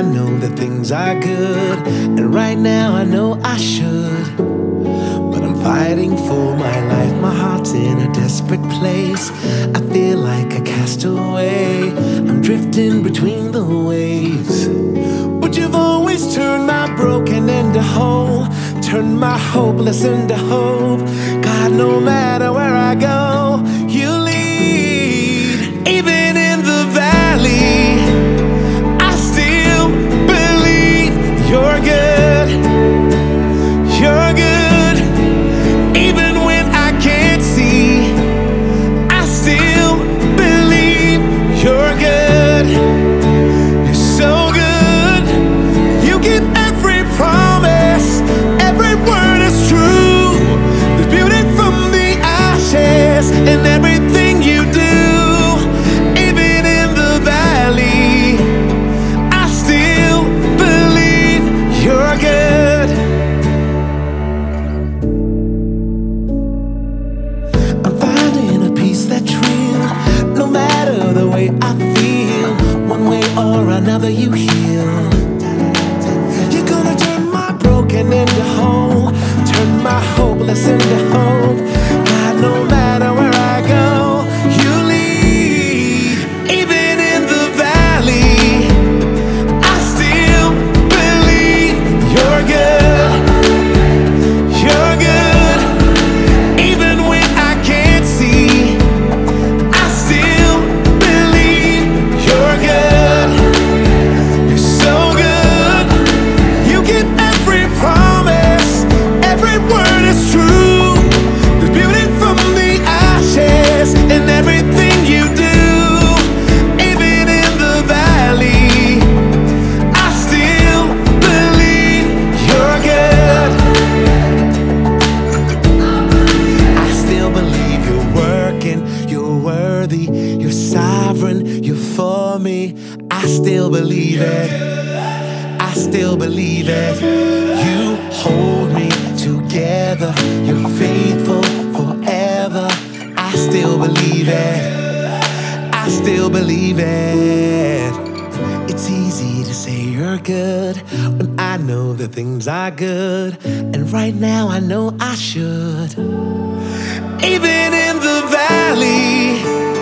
know that things are good, and right now I know I should. But I'm fighting for my life, my heart's in a desperate place. I feel like a castaway, I'm drifting between the waves. But you've always turned my broken into whole, turned my hopeless into hope. God, no matter where I go, you lead. Even in the valley, I still believe you're good. You're good. Even when I can't see, I still believe you're good. You're so good. You keep every promise, every word is true. There's beauty from the ashes in everything you do. Even in the valley, I still believe you're good. I'm finding a peace that's real, no matter the way I feel. One way or another you heal. You're gonna turn my broken into whole, turn my hopeless into hope. God, no matter where I go, you lead. Even in the valley, I still believe you're good. You're good. Even when I can't see, I still believe you're good. You're so good. You keep every promise, every word is true. There's beauty from the ashes in everything you do. Even in the valley, I still believe you're good. I still believe you're working, you're worthy, you're sovereign, you're for me. I still believe it. I still believe it. You hold me together. You're faithful forever. I still believe it. I still believe it. It's easy to say you're good when I know that things are good, and right now I know I should. Even in the valley,